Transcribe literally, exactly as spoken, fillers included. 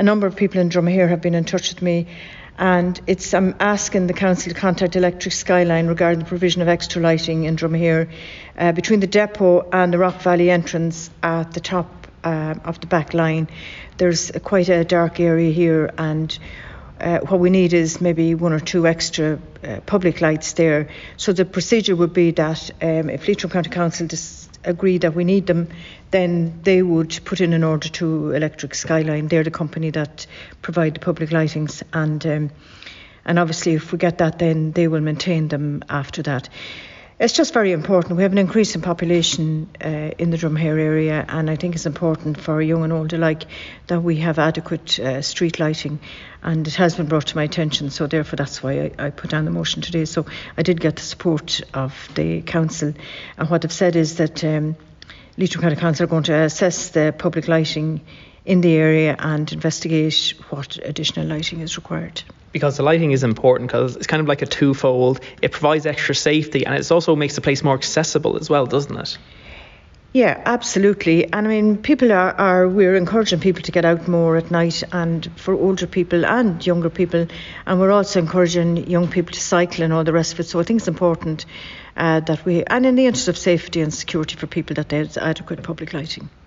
a number of people in Dromahair have been in touch with me, and it's I'm asking the council to contact Electric Skyline regarding the provision of extra lighting in Dromahair uh, between the depot and the Rock Valley entrance at the top uh, of the back line. There's a, quite a dark area here, and uh, what we need is maybe one or two extra uh, public lights there. So the procedure would be that um, if Leitrim County Council dis- agree that we need them, then they would put in an order to Electric Skyline. They're the company that provide the public lightings, and um, and obviously if we get that, then they will maintain them after that. It's just very important. We have an increase in population uh, in the Dromahair area, and I think it's important for young and old alike that we have adequate uh, street lighting, and it has been brought to my attention, so therefore that's why I, I put down the motion today. So I did get the support of the council, and what they've said is that um, Leitrim County Council are going to assess the public lighting in the area and investigate what additional lighting is required. Because the lighting is important, because it's kind of like a twofold. It provides extra safety, and it also makes the place more accessible as well, doesn't it? Yeah, absolutely. And I mean, people are, are we're encouraging people to get out more at night, and for older people and younger people, and we're also encouraging young people to cycle and all the rest of it. So I think it's important uh, that we, and in the interest of safety and security for people, that there's adequate public lighting.